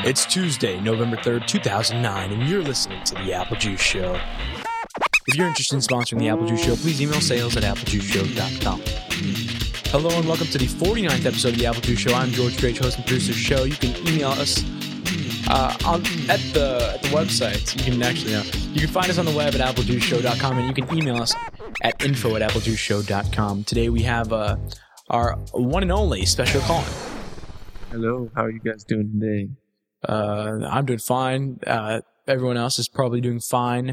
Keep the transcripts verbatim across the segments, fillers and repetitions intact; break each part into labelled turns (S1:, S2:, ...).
S1: It's Tuesday, November third, two thousand nine, and you're listening to The Apple Juice Show. If you're interested in sponsoring The Apple Juice Show, please email sales at apple juice show dot com. Hello and welcome to the forty-ninth episode of The Apple Juice Show. I'm George Drake, host and producer of the show. You can email us uh, on at the at the website. You can actually know. You can find us on the web at apple juice show dot com, and you can email us at info at apple juice show dot com. Today we have uh, our one and only special Colin.
S2: Hello, how are you guys doing today?
S1: Uh, I'm doing fine. Uh, everyone else is probably doing fine.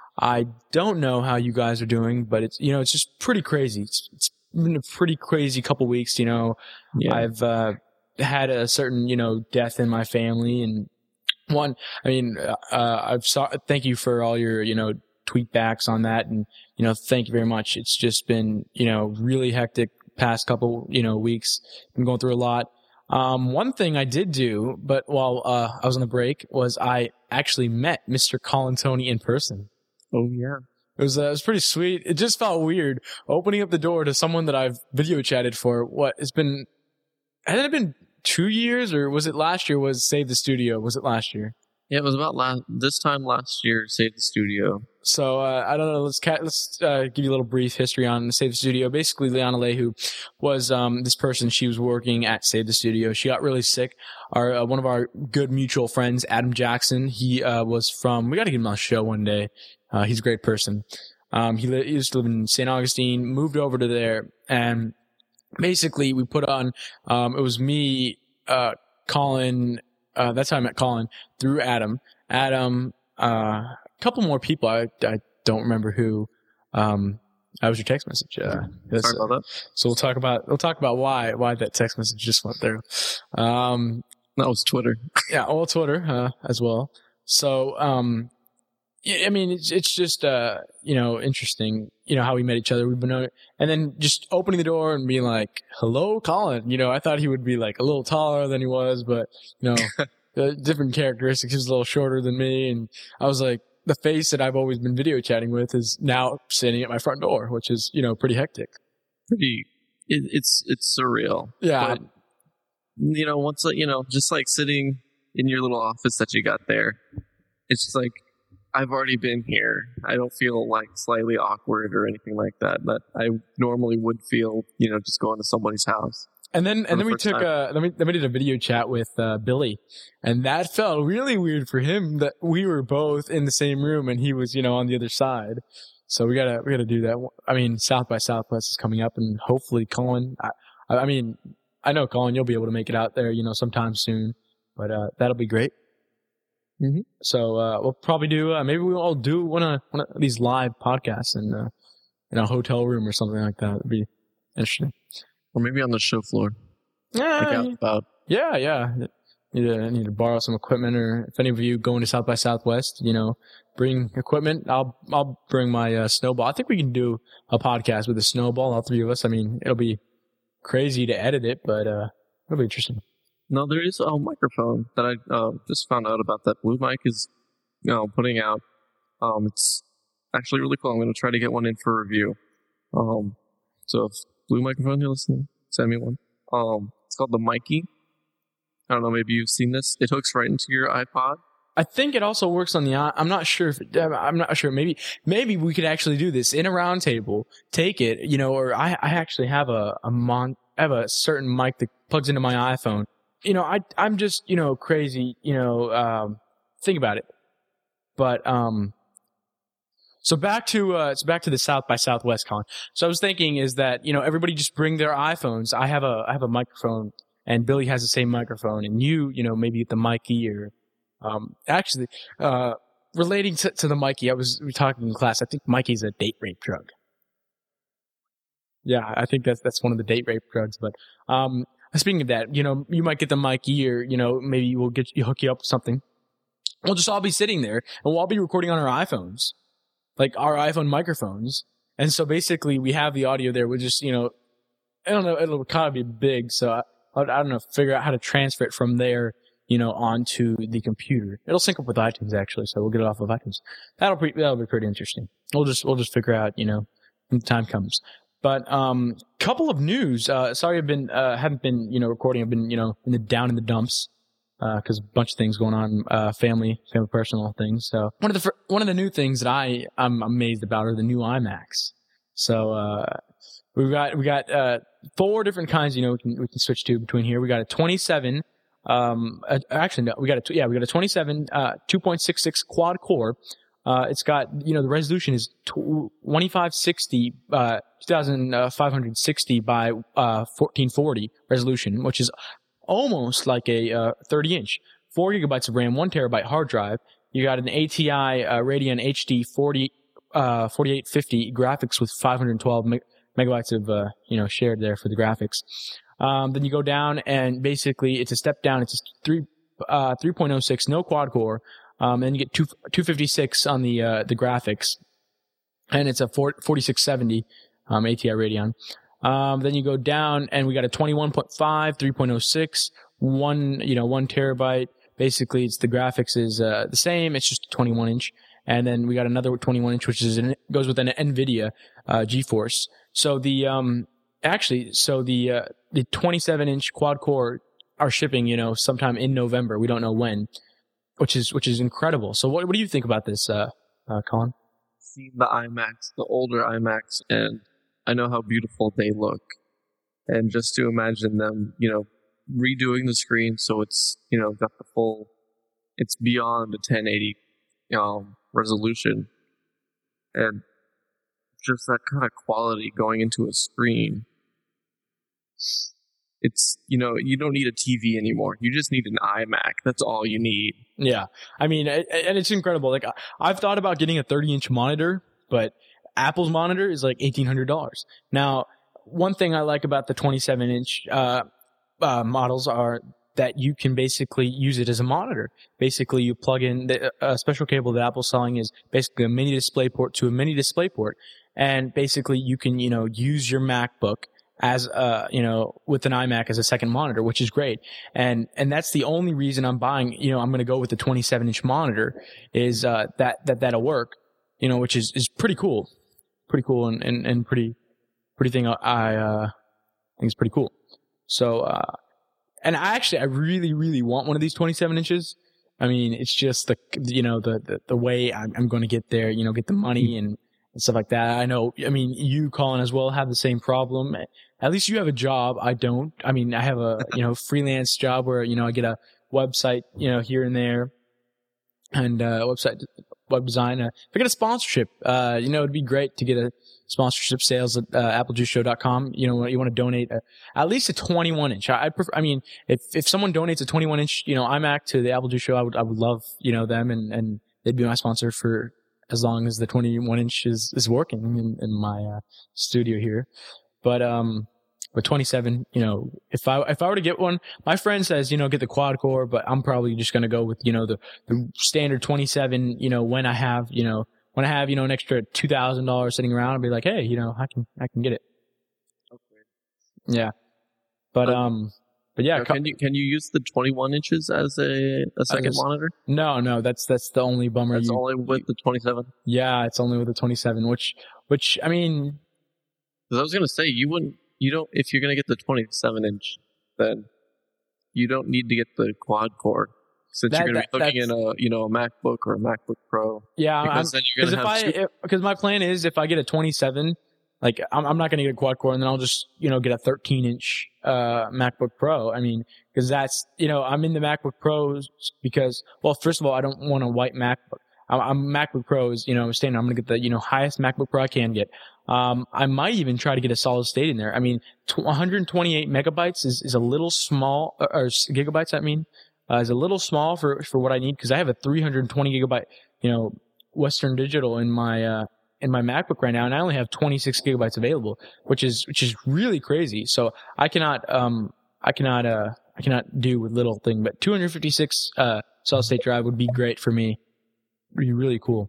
S1: I don't know how you guys are doing, but it's, you know, it's just pretty crazy. It's, it's been a pretty crazy couple weeks, you know. Yeah. I've, uh, had a certain, you know, death in my family, and one, I mean, uh, I've saw, thank you for all your, you know, tweet backs on that. And, you know, thank you very much. It's just been, you know, really hectic past couple, you know, weeks. Been going through a lot. Um, one thing I did do, but while, uh, I was on the break, was I actually met Mister Colin Tony in person.
S2: Oh, yeah.
S1: It was, uh, it was pretty sweet. It just felt weird opening up the door to someone that I've video chatted for. What, it's been, hasn't it been two years or was it last year was Save the Studio? Was it last year?
S2: Yeah, it was about last, this time last year, Save the Studio.
S1: So, uh, I don't know, let's, ca- let's, uh, give you a little brief history on Save the Studio. Basically, Liana Lehu was, um, this person. She was working at Save the Studio. She got really sick. Our, uh, one of our good mutual friends, Adam Jackson, he, uh, was from, we gotta get him on the show one day. Uh, he's a great person. Um, he, li- he used to live in Saint Augustine, moved over to there, and basically we put on, um, it was me, uh, Colin, uh, that's how I met Colin, through Adam. Adam, uh, a couple more people. I, I don't remember who. Um, that was your text message. Uh,
S2: Sorry about that.
S1: So we'll talk about, we'll talk about why, why that text message just went through. Um,
S2: that was Twitter.
S1: Yeah, all Twitter, uh, as well. So, um, I mean, it's, it's just, uh, you know, interesting, you know, how we met each other. We've been known, and then just opening the door and being like, hello, Colin. You know, I thought he would be like a little taller than he was, but, you know, the different characteristics. He was a little shorter than me. And I was like, the face that I've always been video chatting with is now sitting at my front door, which is, you know, pretty hectic.
S2: Pretty, it, it's, it's surreal.
S1: Yeah.
S2: But, you know, once, you know, just like sitting in your little office that you got there, it's just like, I've already been here. I don't feel like slightly awkward or anything like that that I normally would feel, you know, just going to somebody's house.
S1: And then, and then we took a, then we, then we did a video chat with, uh, Billy, and that felt really weird for him that we were both in the same room and he was, you know, on the other side. So we gotta, we gotta do that. I mean, South by Southwest is coming up, and hopefully Colin, I, I mean, I know Colin, you'll be able to make it out there, you know, sometime soon, but, uh, that'll be great. Mm-hmm. So, uh, we'll probably do, uh, maybe we'll all do one of, one of these live podcasts in, uh, in a hotel room or something like that. It'd be interesting.
S2: Or maybe on the show floor.
S1: Yeah,
S2: like out about.
S1: yeah, yeah. Need to, need to borrow some equipment, or if any of you going to South by Southwest, you know, bring equipment. I'll, I'll bring my, uh, snowball. I think we can do a podcast with a snowball, all three of us. I mean, it'll be crazy to edit it, but, uh, it'll be interesting.
S2: No, there is a microphone that I uh, just found out about that Blue Mic is, you know, putting out. Um, it's actually really cool. I'm going to try to get one in for review. Um, so if Blue Microphone, you're listening, send me one. Um, it's called the Mikey. I don't know, maybe you've seen this. It hooks right into your iPod. I
S1: think it also works on the, I'm not sure if, it, I'm not sure. Maybe, maybe we could actually do this in a round table, take it, you know, or I, I actually have a, a mon, I have a certain mic that plugs into my iPhone. You know, I, I'm just, you know, crazy, you know, um, think about it. But, um, so back to, uh, it's back to the South by Southwest, Colin. So I was thinking is that, you know, everybody just bring their iPhones. I have a, I have a microphone, and Billy has the same microphone, and you, you know, maybe get the Mikey, or, um, actually, uh, relating to, to the Mikey, I was, we were talking in class, I think Mikey's a date rape drug. Yeah, I think that's, that's one of the date rape drugs, but, um, speaking of that, you know, you might get the Mikey, or, you know, maybe we'll get you hook you up with something. We'll just all be sitting there, and we'll all be recording on our iPhones, like our iPhone microphones. And so basically, we have the audio there. We'll just, you know, I don't know, it'll kind of be big, so I, I don't know, figure out how to transfer it from there, you know, onto the computer. It'll sync up with iTunes actually, so we'll get it off of iTunes. That'll be that'll be pretty interesting. We'll just we'll just figure out, you know, when the time comes. But um, couple of news. Uh, sorry, I've been uh, haven't been you know recording. I've been you know in the down in the dumps. because a bunch of things going on, uh, family, family, personal things. So one of the fir- one of the new things that I I'm amazed about are the new iMacs. So uh, we've got we got uh, four different kinds. You know, we can we can switch to between here. We got a twenty-seven. Um, uh, actually, no, we got a yeah, we got a twenty-seven, uh, two point six six quad core. Uh, it's got, you know, the resolution is twenty-five sixty, uh, twenty-five sixty by, uh, fourteen forty resolution, which is almost like a, uh, thirty inch, four gigabytes of RAM, one terabyte hard drive. You got an A T I, uh, Radeon H D forty, uh, forty-eight fifty graphics with five hundred twelve meg- megabytes of, uh, you know, shared there for the graphics. Um, then you go down and basically it's a step down. It's a three, uh, three point oh six, no quad core. Um, and you get two, two fifty-six on the, uh, the graphics. And it's a forty-six seventy, um, A T I Radeon. Um, then you go down and we got a twenty-one point five, three point oh six, one, you know, one terabyte. Basically, it's the graphics is, uh, the same. It's just a twenty-one inch. And then we got another twenty-one inch, which is, an, goes with an NVIDIA, uh, GeForce. So the, um, actually, so the, uh, the twenty-seven inch quad core are shipping, you know, sometime in November. We don't know when. Which is which is incredible. So what what do you think about this, uh, uh, Colin?
S2: Seen the iMacs, the older iMacs, and I know how beautiful they look. And just to imagine them, you know, redoing the screen so it's, you know, got the full, it's beyond a ten eighty um, resolution, and just that kind of quality going into a screen. It's, you know, you don't need a T V anymore. You just need an iMac. That's all you need.
S1: Yeah. I mean, and it's incredible. Like, I've thought about getting a thirty inch monitor, but Apple's monitor is like eighteen hundred dollars. Now, one thing I like about the twenty-seven inch, uh, uh, models are that you can basically use it as a monitor. Basically, you plug in the uh, special cable that Apple's selling is basically a mini display port to a mini display port. And basically you can, you know, use your MacBook as uh you know with an iMac as a second monitor, which is great. And and that's the only reason I'm buying, you know I'm going to go with the twenty-seven inch monitor is uh that that that'll work, you know which is is pretty cool. Pretty cool and and, and pretty pretty thing I uh think is pretty cool. So uh and I actually I really really want one of these twenty-seven inches. I mean, it's just the you know the the, the way I'm, I'm going to get there, you know get the money and and stuff like that. I know, I mean, you, Colin, as well, have the same problem. At least you have a job. I don't. I mean, I have a, you know, freelance job where, you know, I get a website, you know, here and there and, uh, website, web design. Uh, if I get a sponsorship, uh, you know, it'd be great to get a sponsorship sales at, uh, apple juice show dot com. You know, you want to donate a, at least a twenty-one inch. I, I prefer, I mean, if, if someone donates a twenty-one inch, you know, iMac to the Apple Juice Show, I would, I would love, you know, them and, and they'd be my sponsor for, as long as the twenty-one inch is, is working in, in my, uh, studio here. But, um, but twenty-seven, you know, if I, if I were to get one, my friend says, you know, get the quad core, but I'm probably just going to go with, you know, the, the standard twenty-seven, you know, when I have, you know, when I have, you know, an extra two thousand dollars sitting around, I'll be like, hey, you know, I can, I can get it. Okay. Yeah. But, um, But yeah,
S2: now, can you can you use the twenty-one inches as a, a second
S1: as,
S2: monitor?
S1: No, no, that's that's the only bummer.
S2: That's
S1: you,
S2: only with
S1: you,
S2: the twenty-seven.
S1: Yeah, it's only with the twenty-seven, which which I mean,
S2: because I was gonna say you wouldn't, you don't if you're gonna get the twenty-seven inch, then you don't need to get the quad core since that, you're gonna that, be looking in a you know a MacBook or a MacBook Pro.
S1: Yeah,
S2: because
S1: I'm,
S2: then you're gonna have
S1: if I because my plan is if I get a twenty-seven. Like, I'm, I'm not going to get a quad core and then I'll just, you know, get a thirteen inch, uh, MacBook Pro. I mean, cause that's, you know, I'm in the MacBook Pros because, well, first of all, I don't want a white MacBook. I'm, I'm MacBook Pros, you know, standard. I'm going to get the, you know, highest MacBook Pro I can get. Um, I might even try to get a solid state in there. I mean, one hundred twenty-eight megabytes is, is a little small, or, or gigabytes, I mean, uh, is a little small for, for what I need because I have a three hundred twenty gigabyte, you know, Western Digital in my, uh, in my MacBook right now, and I only have twenty-six gigabytes available, which is which is really crazy. So I cannot um I cannot uh I cannot do with little thing, but two hundred fifty-six uh solid state drive would be great for me. Be really cool.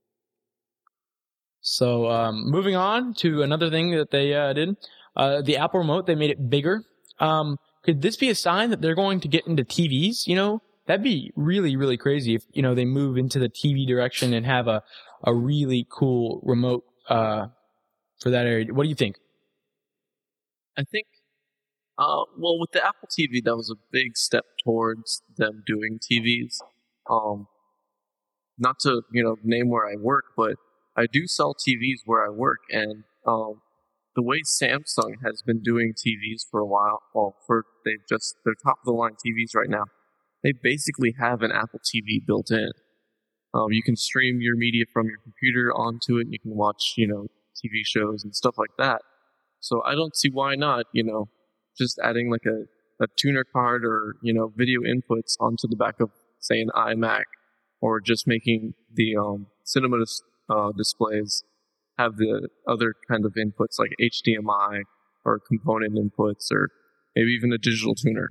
S1: So um moving on to another thing that they uh did, uh the Apple Remote, they made it bigger. Um could this be a sign that they're going to get into T Vs, you know? That'd be really, really crazy if, you know, they move into the T V direction and have a, a really cool remote, uh, for that area. What do you think?
S2: I think Uh, well, with the Apple T V, that was a big step towards them doing T Vs. Um, not to you know name where I work, but I do sell T Vs where I work, and um, the way Samsung has been doing T Vs for a while, well, for they just they're top of the line T Vs right now. They basically have an Apple T V built in. Um, you can stream your media from your computer onto it. And you can watch, you know, T V shows and stuff like that. So I don't see why not, you know, just adding like a, a tuner card or, you know, video inputs onto the back of, say, an iMac, or just making the um, cinema dis- uh, displays have the other kind of inputs like H D M I or component inputs or maybe even a digital tuner.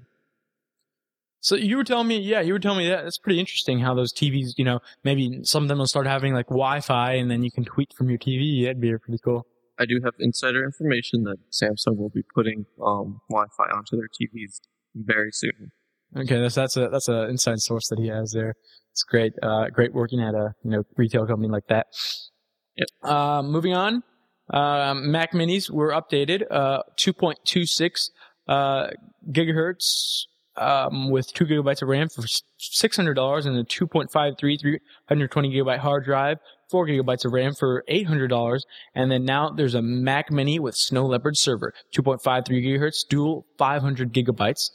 S1: So you were telling me, yeah, you were telling me that. That's pretty interesting how those T Vs, you know, maybe some of them will start having like Wi-Fi and then you can tweet from your T V. That'd be pretty cool.
S2: I do have insider information that Samsung will be putting um, Wi-Fi onto their T Vs very soon.
S1: Okay, that's that's a that's an inside source that he has there. It's great, uh, great working at a you know retail company like that.
S2: Yep.
S1: Uh, moving on, uh, Mac Minis were updated, uh, two point two six uh, gigahertz. Um, with two gigabytes of RAM for six hundred dollars and a two point five three, three hundred twenty gigabyte hard drive, four gigabytes of RAM for eight hundred dollars. And then now there's a Mac Mini with Snow Leopard server, two point five three gigahertz, dual five hundred gigabytes,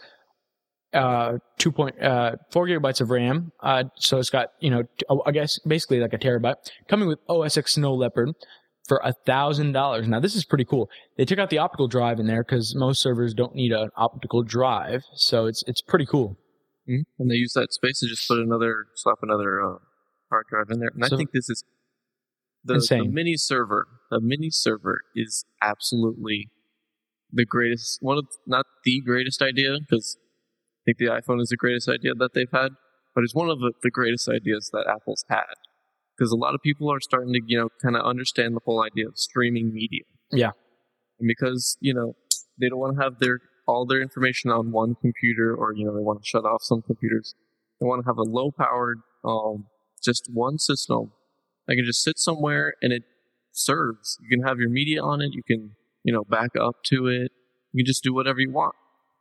S1: uh, two point, uh, four gigabytes of RAM. Uh, so it's got, you know, I guess basically like a terabyte, coming with O S X Snow Leopard for a thousand dollars. Now this is pretty cool. They took out the optical drive in there because most servers don't need an optical drive, so it's it's pretty cool.
S2: Mm-hmm. And they use that space to just put another, slap another uh, hard drive in there. And
S1: So-
S2: I think this is the,
S1: Insane.
S2: the mini server. The mini server is absolutely the greatest. One of not the greatest idea, because I think the iPhone is the greatest idea that they've had, but it's one of the, the greatest ideas that Apple's had. Because a lot of people are starting to, you know, kind of understand the whole idea of streaming media.
S1: Yeah.
S2: And because, you know, they don't want to have their all their information on one computer, or, you know, they want to shut off some computers. They want to have a low-powered, um, just one system that can just sit somewhere and it serves. You can have your media on it. You can, you know, back up to it. You can just do whatever you want.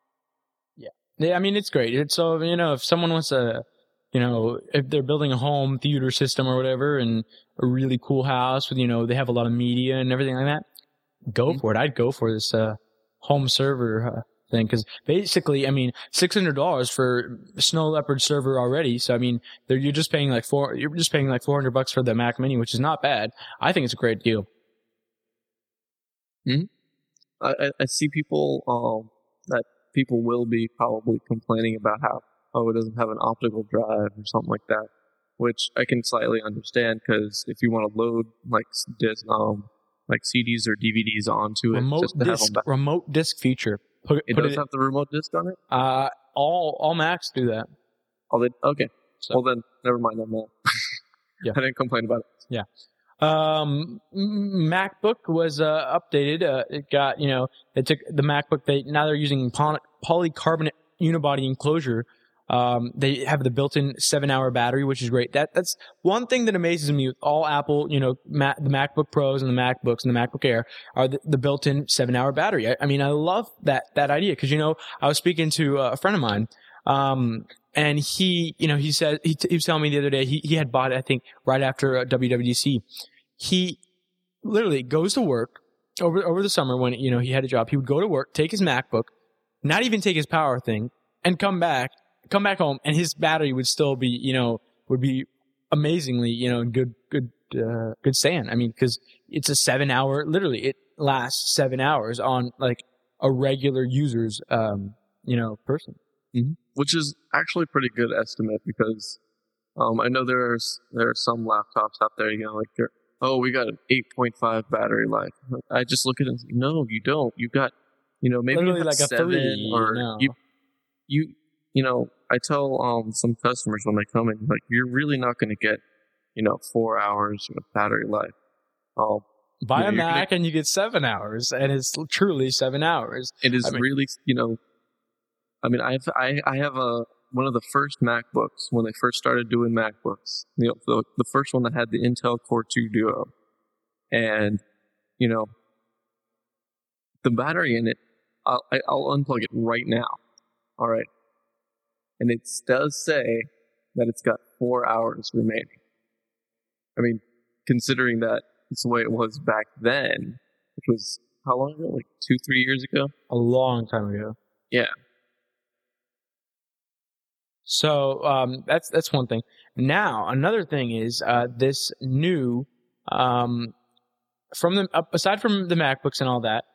S1: Yeah, I mean, it's great. It's so, you know, if someone wants to, you know, if they're building a home theater system or whatever and a really cool house with, you know, they have a lot of media and everything like that, go
S2: Mm-hmm.
S1: for it. I'd go for this, uh, home server, uh, thing. Cause basically, I mean, six hundred dollars for Snow Leopard server already. So, I mean, they're, you're just paying like four, you're just paying like four hundred bucks for the Mac Mini, which is not bad. I think it's a great deal.
S2: I, I, I see people, um, that people will be probably complaining about how, oh, it doesn't have an optical drive or something like that, which I can slightly understand, because if you want to load like s- disc, um, like C Ds or D V Ds onto it,
S1: Remote
S2: just to have
S1: disc,
S2: them back.
S1: remote disc feature. Put,
S2: It
S1: put
S2: does
S1: it,
S2: have the remote disc on it?
S1: uh, all, all Macs do that.
S2: Oh, they, okay.
S1: So-
S2: Well then, never mind on that.
S1: Yeah.
S2: I didn't complain about it.
S1: Um, M- MacBook was uh, updated. Uh, it got, you know, they took the MacBook. They now they're using poly- polycarbonate unibody enclosure. Um, they have the built-in seven-hour battery, which is great. That that's one thing that amazes me with all Apple. You know, Mac, the MacBook Pros and the MacBooks and the MacBook Air are the, the built-in seven-hour battery. I, I mean, I love that that idea, because you know, I was speaking to uh, a friend of mine. Um, and he, you know, he said, he, t- he was telling me the other day, he, he had bought it, I think, right after uh, W W D C. He literally goes to work over, over the summer when, you know, he had a job. He would go to work, take his MacBook, not even take his power thing, and come back, come back home, and his battery would still be, you know, would be amazingly, you know, good, good, uh, good stand. I mean, because it's a seven hour, literally, it lasts seven hours on like a regular user's, um, you know, person.
S2: Which is actually a pretty good estimate, because um, I know there's there are some laptops out there, you know, like they're, oh, we got an eight point five battery life. I just look at it and say, no, you don't. You got, you know, maybe
S1: Literally
S2: you have
S1: like a
S2: seven,
S1: three,
S2: or
S1: no.
S2: you, you, you know, I tell um some customers when they come in, like, you're really not going to get, you know, four hours of battery life. Um,
S1: Buy
S2: Yeah,
S1: a
S2: you're gonna-
S1: Mac and you get seven hours, and it's truly seven hours.
S2: It is
S1: I mean-
S2: really, you know, I mean, I've, I, I have a, one of the first MacBooks when they first started doing MacBooks, you know, the, the first one that had the Intel Core two Duo. And, you know, the battery in it, I'll, I- I'll unplug it right now. All right. And it does say that it's got four hours remaining. I mean, considering that it's the way it was back then, which was how long ago? Like two, three years ago?
S1: A long time ago.
S2: Yeah.
S1: So um, that's that's one thing. Now another thing is uh, this new um, from the uh, aside from the MacBooks and all that,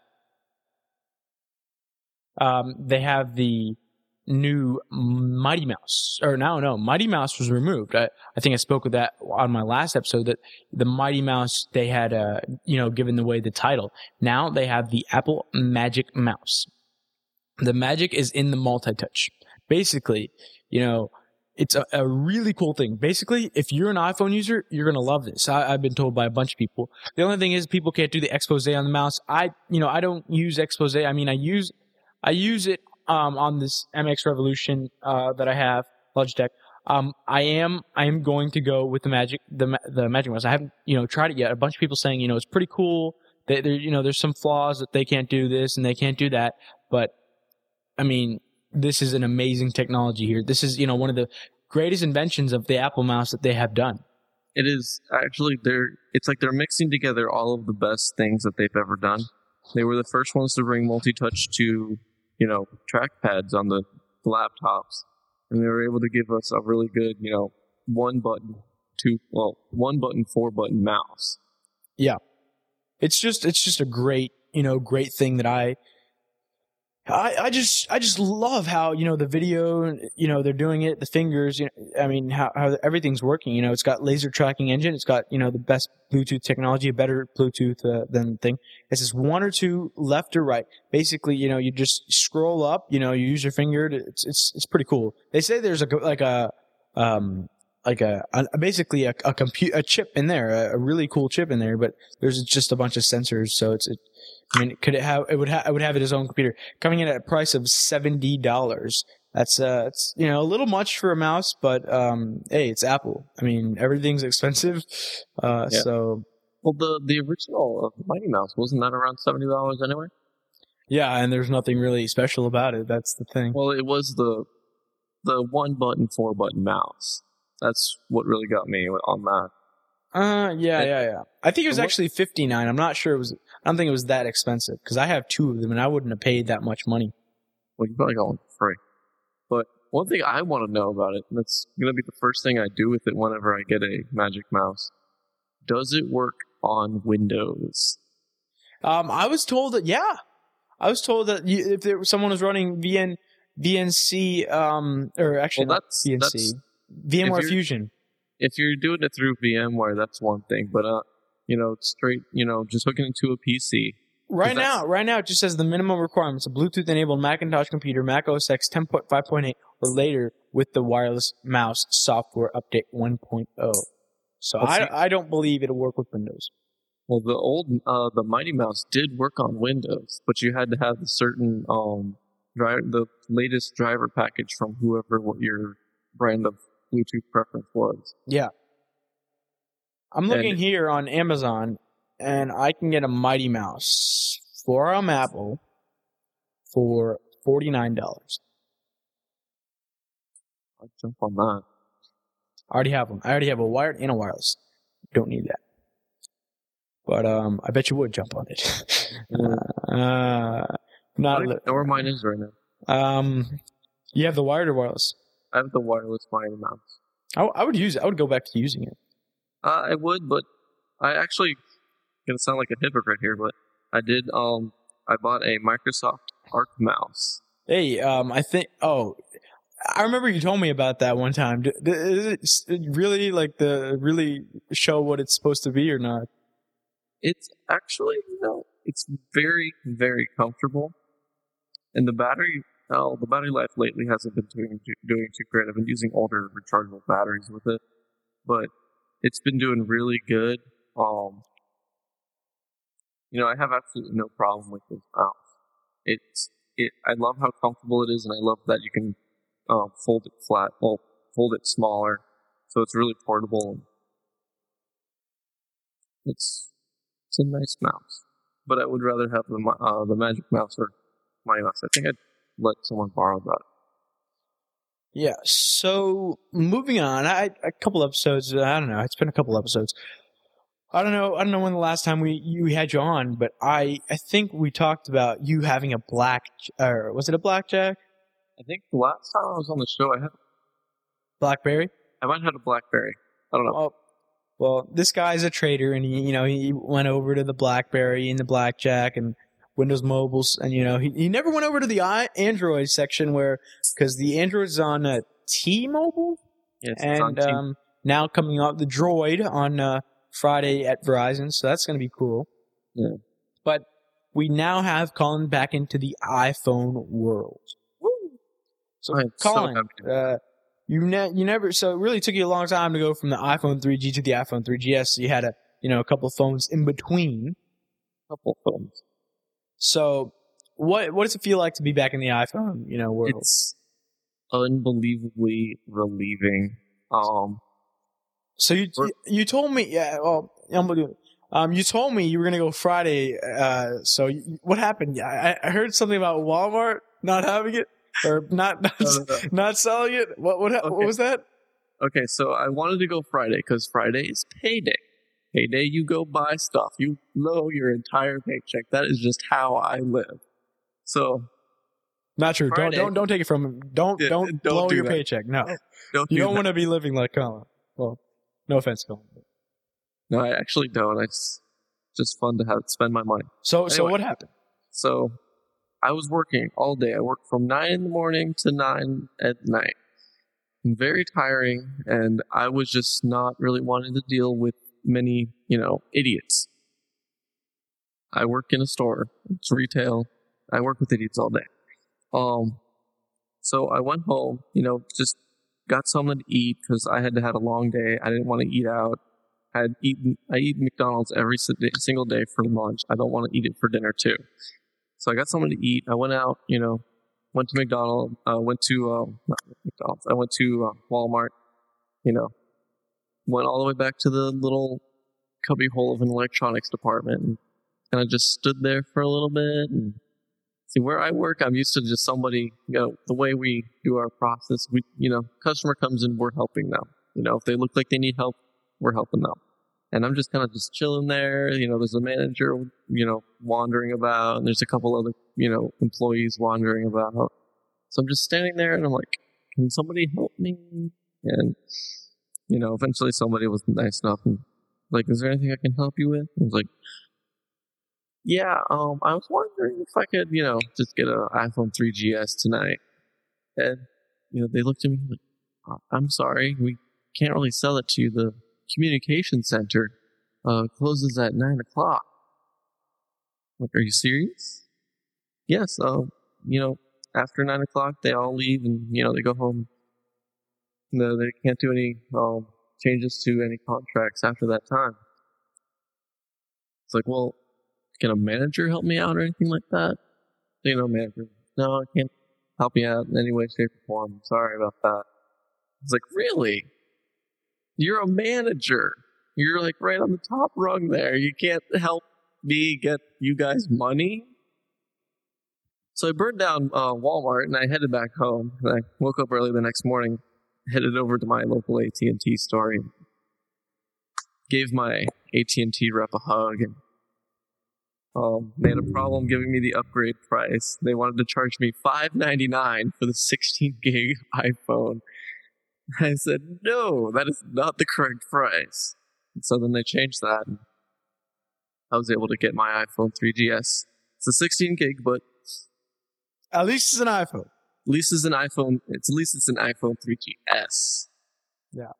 S1: um, they have the new Mighty Mouse. Or no, no, Mighty Mouse was removed. I, I think I spoke with that on my last episode that the Mighty Mouse they had uh, you know given away the title. Now they have the Apple Magic Mouse. The magic is in the multi-touch. Basically, you know, it's a, a really cool thing. Basically, if you're an iPhone user, you're going to love this. I, I've been told by a bunch of people. The only thing is people can't do the expose on the mouse. I, you know, I don't use expose. I mean, I use, I use it, um, on this M X Revolution, uh, that I have, Logitech. Um, I am, I am going to go with the magic, the, the magic mouse. I haven't, you know, tried it yet. A bunch of people saying, you know, it's pretty cool. They, there, you know, there's some flaws that they can't do this and they can't do that. But, I mean, this is an amazing technology here. This is, you know, one of the greatest inventions of the Apple mouse that they have done.
S2: It is actually they're it's like they're mixing together all of the best things that they've ever done. They were the first ones to bring multi-touch to, you know, trackpads on the laptops. And they were able to give us a really good, you know, one button, two, well, one button, four button mouse.
S1: Yeah. It's just, it's just a great, you know, great thing that I, I, I just I just love how, you know, the video, you know, they're doing it, the fingers, you know, I mean, how, how everything's working. You know, it's got laser tracking engine. It's got, you know, the best Bluetooth technology, a better Bluetooth uh, than the thing. It's just one or two left or right. Basically, you know, you just scroll up, you know, you use your finger. To, it's it's it's pretty cool. They say there's a like a um like a, a basically a a compute a chip in there, a, a really cool chip in there, but there's just a bunch of sensors, so it's it, I mean, could it have? It would have. It would have its own computer, coming in at a price of seventy dollars. That's uh, it's you know a little much for a mouse, but um, hey, it's Apple. I mean, everything's expensive, uh,
S2: Yeah.
S1: so
S2: Well, the the original of the Mighty Mouse wasn't that around seventy dollars anyway?
S1: yeah, and there's nothing really special about it. That's the thing.
S2: Well, it was the the one button, four button mouse. That's what really got me on that.
S1: Uh, yeah, yeah, yeah. I think it was
S2: What-
S1: actually fifty-nine. I'm not sure it was. I don't think it was that expensive because I have two of them and I wouldn't have paid that much money.
S2: Well, you probably got one for free. But one thing I want to know about it, and that's going to be the first thing I do with it whenever I get a Magic Mouse. Does it work on Windows?
S1: Um, I was told that yeah, I was told that you, if there, someone was running V N V N C, um, or actually
S2: Well,
S1: not
S2: that's-
S1: V N C,
S2: that's-
S1: VMware
S2: if you're-
S1: Fusion.
S2: If you're doing it through VMware, that's one thing. But, uh, you know, straight, you know, just hooking it to a P C.
S1: Right
S2: that's-
S1: now, right now, it just says the minimum requirements: a Bluetooth-enabled Macintosh computer, Mac O S X ten point five point eight, or later with the wireless mouse software update one point oh. So
S2: Let's see.
S1: I, I don't believe it'll work with Windows.
S2: Well, the old, uh, the Mighty Mouse did work on Windows, but you had to have the certain, um, driver, the latest driver package from whoever what your brand of Bluetooth preference was.
S1: Yeah. I'm looking
S2: And-
S1: here on Amazon, and I can get a Mighty Mouse for um Apple for forty-nine dollars.
S2: I'd jump on that.
S1: I already have one. I already have a wired and a wireless. Don't need that. But um, I bet you would jump on it. uh,
S2: I
S1: not
S2: don't even know where mine is right now.
S1: um. You have the wired or wireless?
S2: I have the wireless Mighty Mouse.
S1: I, I would use it. I would go back to using it.
S2: Uh, I would, but I actually gonna sound like a hypocrite here, but I did. Um, I bought a Microsoft Arc mouse.
S1: Hey, um, I think. Oh, I remember you told me about that one time. D- d- Is it s- really like the really show what it's supposed to be or not?
S2: It's actually, you know, it's very, very comfortable, and the battery. Oh, the battery life lately hasn't been doing doing too great. I've been using older rechargeable batteries with it, but it's been doing really good. Um, you know, I have absolutely no problem with this mouse. It's it. I love how comfortable it is, and I love that you can um, fold it flat, well, fold it smaller, so it's really portable. It's it's a nice mouse, but I would rather have the mi- uh, the Magic Mouse or my O S. I think I'd let someone borrow that.
S1: Yeah. So moving on, I a couple episodes. I don't know. It's been a couple episodes. I don't know. I don't know when the last time we you had you on, but I I think we talked about you having a black or was it a blackjack?
S2: I think the last time I was on the show, I had
S1: BlackBerry.
S2: I might have had a BlackBerry. I don't know.
S1: Oh, well, this guy's a trader, and he you know he went over to the BlackBerry and the blackjack and Windows Mobiles, and you know he he never went over to the I, Android section where because the Android's on uh, T-Mobile,
S2: Yes, it's
S1: and
S2: on T-
S1: um, now coming out the Droid on. Uh, Friday at Verizon, so that's going to be cool.
S2: Yeah.
S1: But we now have Colin back into the iPhone world.
S2: Woo!
S1: So,
S2: I'm
S1: Colin,
S2: so
S1: uh, you ne- you never. So it really took you a long time to go from the iPhone three G to the iPhone three G S. So you had a you know a couple of phones in between.
S2: couple phones.
S1: So what what does it feel like to be back in the iPhone you know world?
S2: It's unbelievably relieving. Um.
S1: So you you told me, yeah. Well, I'm gonna do it. Um, you told me you were gonna go Friday. Uh, so you, what happened? I, I heard something about Walmart not having it or not not,
S2: No, no, no.
S1: not selling it. What what
S2: Okay.
S1: what was that?
S2: Okay, so I wanted to go Friday because Friday is payday. Payday, you go buy stuff. You blow your entire paycheck. That is just how I live. So
S1: Not true.
S2: Friday.
S1: Don't don't don't take it from him. Don't
S2: Yeah,
S1: don't,
S2: don't
S1: blow
S2: do
S1: your
S2: that.
S1: paycheck. No,
S2: don't
S1: you
S2: do
S1: don't
S2: that.
S1: want to be living like Colin. Well, no offense, Colin.
S2: No, I actually don't. It's just fun to have spend my money.
S1: So so
S2: Anyway.
S1: what happened?
S2: So I was working all day. I worked from nine in the morning to nine at night. Very tiring, and I was just not really wanting to deal with many, you know, idiots. I work in a store. It's retail. I work with idiots all day. Um, so I went home, you know, just got something to eat because I had had a long day. I didn't want to eat out. I had eaten, I eat McDonald's every si- single day for lunch. I don't want to eat it for dinner too. So I got something to eat. I went out, you know, went to McDonald's, uh, went to, uh, not McDonald's, I went to uh, Walmart, you know, went all the way back to the little cubbyhole of an electronics department and kind of just stood there for a little bit. And see, where I work, I'm used to just somebody, you know, the way we do our process, we, you know, customer comes in, we're helping them. You know, if they look like they need help, we're helping them. And I'm just kind of just chilling there. You know, there's a manager, you know, wandering about, and there's a couple other, you know, employees wandering about. So I'm just standing there, and I'm like, can somebody help me? And, you know, eventually somebody was nice enough and like, is there anything I can help you with? I was like, yeah, um, I was wondering if I could, you know, just get an iPhone three G S tonight. And, you know, they looked at me like, "Uh, I'm sorry, we can't really sell it to you. The communication center uh, closes at nine o'clock. Like, are you serious? Yes. Um, you know, after nine o'clock, they all leave and, you know, they go home. No, they can't do any um, changes to any contracts after that time. It's like, well, can a manager help me out or anything like that? You know, manager, no, I can't help you out in any way, shape, or form. I'm sorry about that. It's like, really? You're a manager. You're like right on the top rung there. You can't help me get you guys money? So I burned down uh, Walmart and I headed back home. And I woke up early the next morning, headed over to my local A T and T store, and gave my A T and T rep a hug, and um, they had a problem giving me the upgrade price. They wanted to charge me five ninety-nine for the sixteen gig iPhone. I said, no, that is not the correct price. And so then they changed that, and I was able to get my iPhone three G S. It's a sixteen gig, but
S1: At least it's an iPhone.
S2: at least it's an iPhone. It's at least it's an iPhone three G S.
S1: Yeah.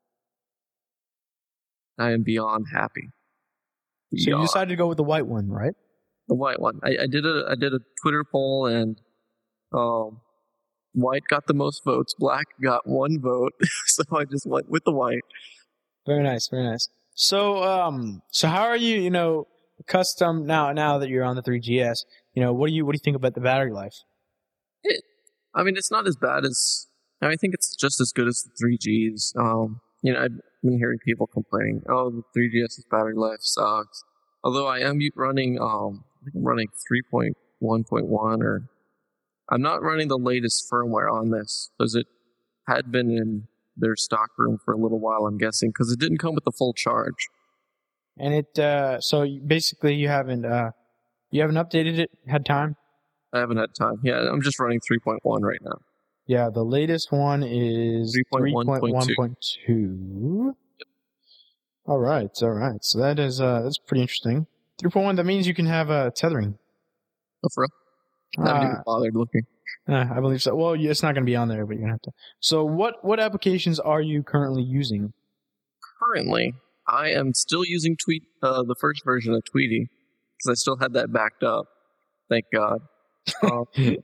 S2: I am beyond happy.
S1: So you
S2: Beyond.
S1: decided to go with the white one, right?
S2: The white one. I, I did a I did a Twitter poll, and um, white got the most votes. Black got one vote, so I just went with the white.
S1: Very nice, very nice. So, um, so how are you? You know, custom now. Now that you're on the three G S, you know, what do you what do you think about the battery life?
S2: It, I mean, it's not as bad as. I think it's just as good as the three Gs. Um, you know, I've been hearing people complaining, "Oh, the three G S's battery life sucks." Although I am running, um, I think I'm running three point one point one or I'm not running the latest firmware on this because it had been in their stock room for a little while, I'm guessing, because it didn't come with the full charge.
S1: And it, uh, so basically you haven't, uh, you haven't updated it, had time?
S2: I haven't had time. Yeah, I'm just running three point one right now.
S1: Yeah, the latest one is
S2: three point one point
S1: two. Yep. All right, all right. So that is, uh, that's pretty interesting. three point one, that means you can have, uh, tethering.
S2: Oh, for real? I haven't even bothered looking.
S1: Uh, I believe so. Well, it's not going to be on there, but you're going to have to. So what, what applications are you currently using?
S2: Currently, I am still using Tweet, uh, the first version of Tweety, because I still had that backed up. Thank God. Uh,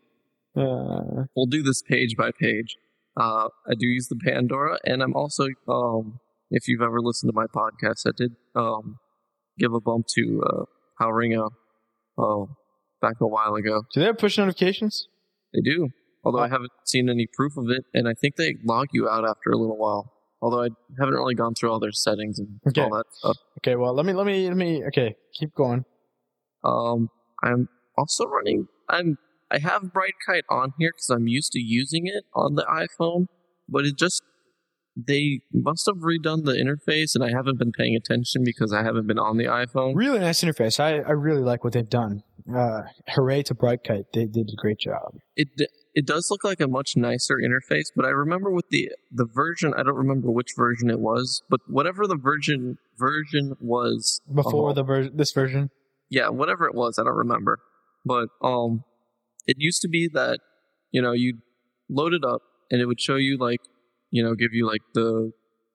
S2: uh, we'll do this page by page. Uh, I do use the Pandora, and I'm also, um, if you've ever listened to my podcast, I did um, give a bump to uh, Poweringo uh, back a while ago.
S1: Do they have push notifications?
S2: They do, although I haven't seen any proof of it, and I think they log you out after a little while. Although I haven't really gone through all their settings and
S1: okay.
S2: all that stuff.
S1: Okay, well, let me, let me, let me, okay, keep going.
S2: Um, I'm also running, I'm, I have Bright Kite on here because I'm used to using it on the iPhone, but it just, they must have redone the interface and I haven't been paying attention because I haven't been on the iPhone.
S1: Really nice interface. I, I really like what they've done. Uh, hooray to Bright Kite. They, they did a great job.
S2: It it does look like a much nicer interface, but I remember with the the version, I don't remember which version it was, but whatever the version version was
S1: before
S2: uh,
S1: the ver- this version.
S2: Yeah, whatever it was, I don't remember. But um, it used to be that, you know, you'd load it up and it would show you like, you know, give you like the,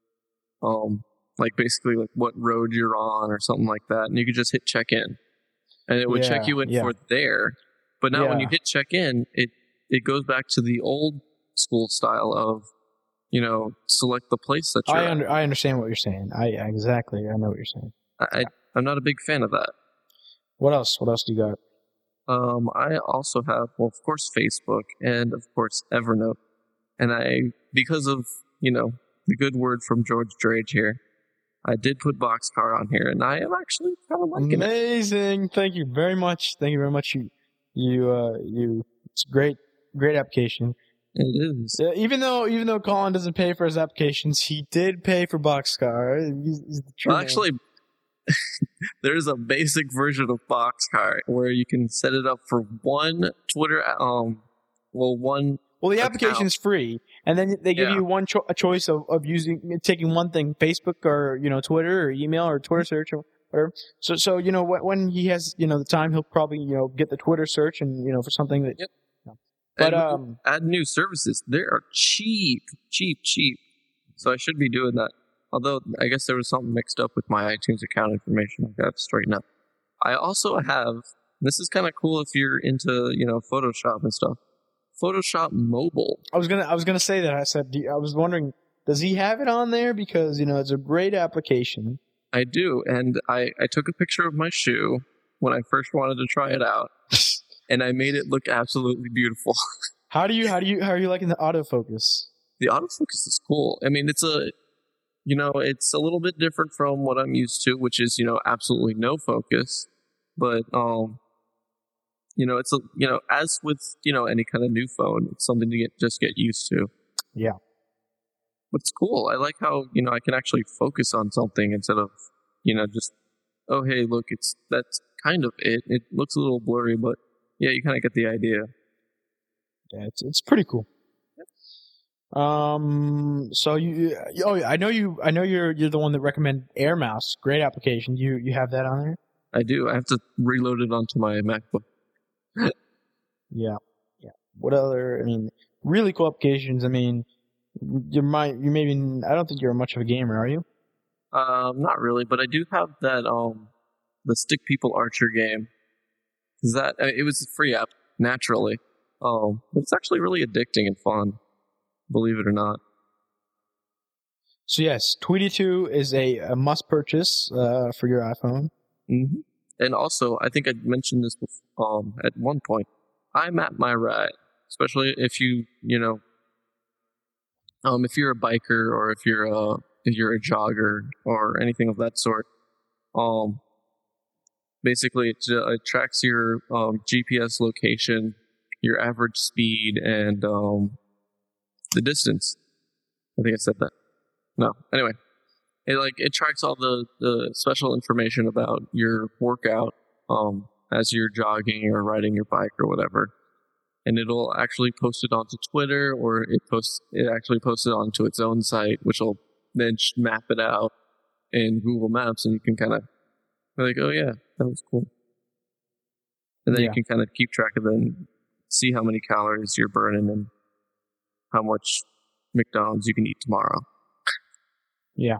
S2: um, like basically like what road you're on or something like that. And you could just hit check in and it would
S1: yeah,
S2: check you in
S1: yeah.
S2: for there. But now
S1: yeah.
S2: when you hit check in, it, it goes back to the old school style of, you know, select the place that you're
S1: I
S2: at.
S1: under, I understand what you're saying. I exactly. I know what you're saying.
S2: I, I, I'm not a big fan of that.
S1: What else? What else do you got?
S2: Um, I also have, well, of course, Facebook and of course Evernote. And I, because of, you know, the good word from George Drage here, I did put Boxcar on here, and I am actually kind of liking
S1: Amazing. it. Amazing! Thank you very much. Thank you very much. You, you, uh, you. It's a great, great application.
S2: It is.
S1: Uh, even though, even though Colin doesn't pay for his applications, he did pay for Boxcar. He's, he's the true
S2: well, actually, there's a basic version of Boxcar where you can set it up for one Twitter, um, well, one.
S1: Well, the
S2: account.
S1: application is free, and then they give
S2: yeah.
S1: you one cho- a choice of, of using taking one thing, Facebook or you know Twitter or email or Twitter search or whatever. So, so you know when, when he has you know the time, he'll probably you know get the Twitter search and you know for something that.
S2: Yep.
S1: You know. But
S2: and
S1: um,
S2: add new services. They are cheap, cheap, cheap. So I should be doing that. Although I guess there was something mixed up with my iTunes account information. I've got to straighten up. I also have. This is kind of cool if you're into you know Photoshop and stuff. Photoshop Mobile.
S1: I was gonna, I was gonna say that. I said, I was wondering, does he have it on there? Because you know, it's a great application.
S2: I do, and I, I took a picture of my shoe when I first wanted to try it out, and I made it look absolutely beautiful.
S1: How do you, how do you, how are you liking the autofocus?
S2: The autofocus is cool. I mean, it's a, you know, it's a little bit different from what I'm used to, which is you know absolutely no focus, but um. You know, it's a, you know, as with, you know, any kind of new phone, it's something to get, just get used to.
S1: Yeah.
S2: But it's cool. I like how, you know, I can actually focus on something instead of, you know, just, oh, hey, look, it's, that's kind of it. It looks a little blurry, but yeah, you kind of get the idea.
S1: Yeah, it's, it's pretty cool. Yep. Um, so you, oh, yeah, I know you, I know you're, you're the one that recommend Air Mouse. Great application. You, you have that on there?
S2: I do. I have to reload it onto my MacBook.
S1: yeah, yeah. What other? I mean, really cool applications. I mean, you might, you maybe. I don't think you're much of a gamer, are you?
S2: Um, not really, but I do have that. Um, the Stick People Archer game. Is that I mean, it was a free app naturally. Um, but it's actually really addicting and fun. Believe it or not.
S1: So yes, Tweety two is a, a must purchase uh, for your iPhone.
S2: Mm-hmm. And also, I think I mentioned this before, um, at one point. I map my ride, especially if you, you know, um, if you're a biker or if you're a if you're a jogger or anything of that sort. Um, basically, it, uh, it tracks your um, G P S location your average speed, and um, the distance. I think I said that. No. Anyway, it like it tracks all the, the special information about your workout um, as you're jogging or riding your bike or whatever. And it'll actually post it onto Twitter, or it posts it actually posts it onto its own site, which will then map it out in Google Maps, and you can kind of be like, oh yeah, that was cool. And then yeah. you can kind of keep track of it and see how many calories you're burning and how much McDonald's you can eat tomorrow.
S1: Yeah.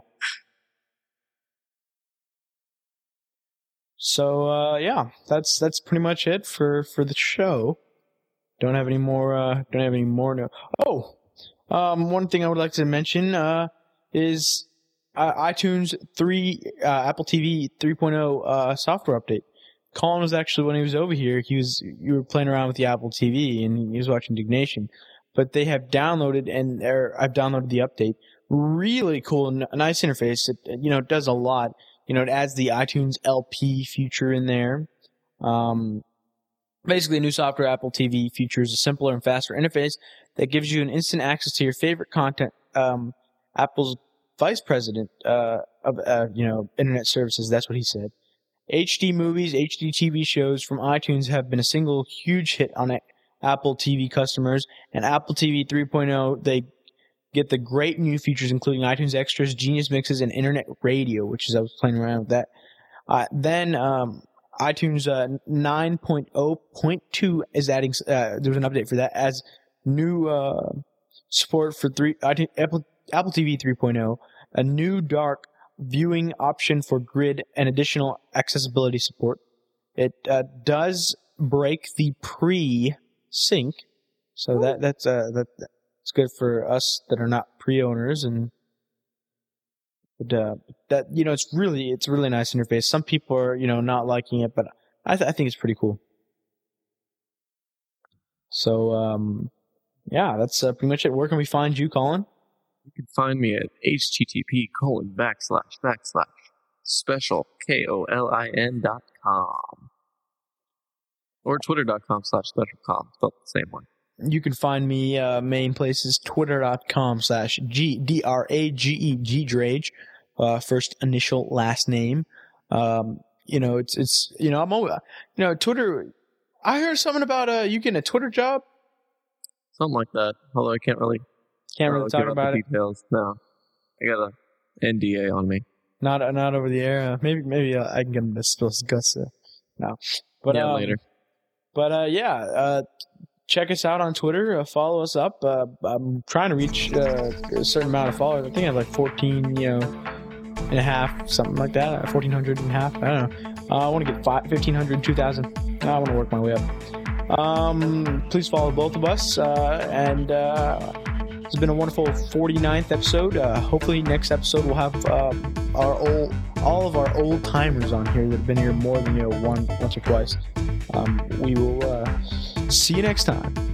S1: So uh, yeah, that's that's pretty much it for, for the show. Don't have any more. Uh, don't have any more. No. Oh, um, one thing I would like to mention uh, is uh, iTunes three, uh, Apple T V three point oh uh, software update. Colin was actually, when he was over here, he was you were playing around with the Apple T V and he was watching Dignation. But they have downloaded and or I've downloaded the update. Really cool, n- nice interface. It you know it does a lot. You know it adds the iTunes L P feature in there. Um. Basically, new software Apple T V features a simpler and faster interface that gives you an instant access to your favorite content. Um, Apple's vice president uh, of uh, you know internet services, that's what he said. H D movies, H D T V shows from iTunes have been a single huge hit on Apple T V customers, and Apple T V three point oh they get the great new features including iTunes Extras, Genius Mixes, and Internet Radio, which is I was playing around with that. Uh, then. Um, iTunes uh, nine point oh point two is adding, uh, there's an update for that, as new uh, support for three iTunes, Apple, Apple T V three point oh, a new dark viewing option for grid, and additional accessibility support. It uh, does break the pre-sync, so that that's uh, that that's good for us that are not pre-owners, and But, uh, that, you know, it's really, it's a really nice interface. Some people are, you know, not liking it, but I, th- I think it's pretty cool. So, um, yeah, that's uh, pretty much it. Where can we find you, Colin?
S2: You can find me at http colon backslash backslash special K O L I N dot com or twitter.com slash special com. Spelled the same one.
S1: You can find me, uh, main places, twitter.com slash G, D R A G E, G-Drage. Uh, first initial, last name. Um, you know, it's, it's, you know, I'm always, you know, Twitter, I heard something about, uh, you getting a Twitter job?
S2: Something like that. Although I can't really,
S1: can't really talk about it.
S2: Details. No. I got a N D A on me.
S1: Not, not over the air. Uh, maybe, maybe uh, I can get him to spill his guts. Uh, no. But,
S2: yeah,
S1: um,
S2: later.
S1: But, uh, yeah, uh, check us out on Twitter. Uh, follow us up. Uh, I'm trying to reach uh, a certain amount of followers. I think I have like fourteen, you know, and a half, something like that. fourteen hundred and a half. I don't know. Uh, I want to get five, fifteen hundred, two thousand. I want to work my way up. Um, please follow both of us. Uh, and uh, it's been a wonderful forty-ninth episode. Uh, hopefully next episode we'll have uh, our old, all of our old timers on here that have been here more than, you know, one, once or twice. Um, we will uh, see you next time.